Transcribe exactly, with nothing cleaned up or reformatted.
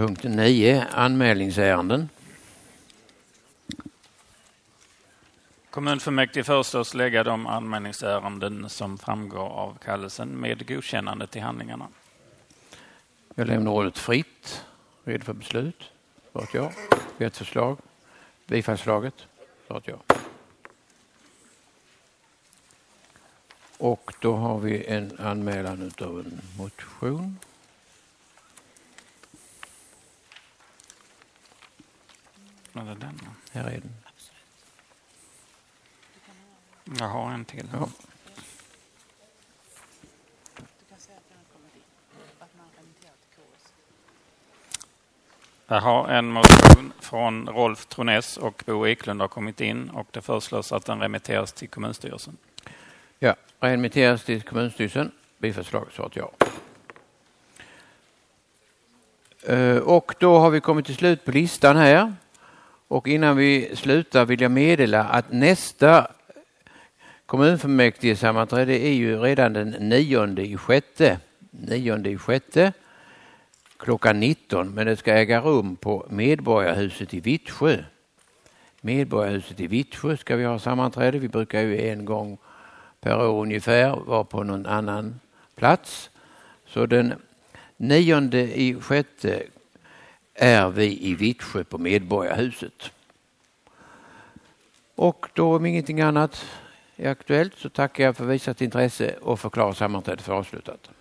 Punkt nio. Anmälningsärenden. Kommunfullmäktige föreslås lägga de anmälningsärenden som framgår av kallelsen med godkännande till handlingarna. Jag lämnar ordet fritt. Redo för beslut? Svaret ja. Ett förslag. Bifallsförslaget? Svaret ja. Och då har vi en anmälan av en motion. Är det den? Här är den. Jag har en till. Ja. Jag har en motion från Rolf Tronäs och Bo Eklund har kommit in och det föreslås att den remitteras till kommunstyrelsen. Ja, remitteras till kommunstyrelsen. Bifallsförslaget svaret ja. Och då har vi kommit till slut på listan här. Och innan vi slutar vill jag meddela att nästa kommunfullmäktige sammanträde är ju redan den nionde i sjätte. Nionde i sjätte klockan nitton. Men det ska äga rum på Medborgarhuset i Vittsjö. Medborgarhuset i Vittsjö ska vi ha sammanträde. Vi brukar ju en gång per år ungefär vara på någon annan plats. Så den nionde i sjätte är vi i Vittsjö på Medborgarhuset. Och då om ingenting annat är aktuellt så tackar jag för visat intresse och förklarar sammanträdet för avslutat.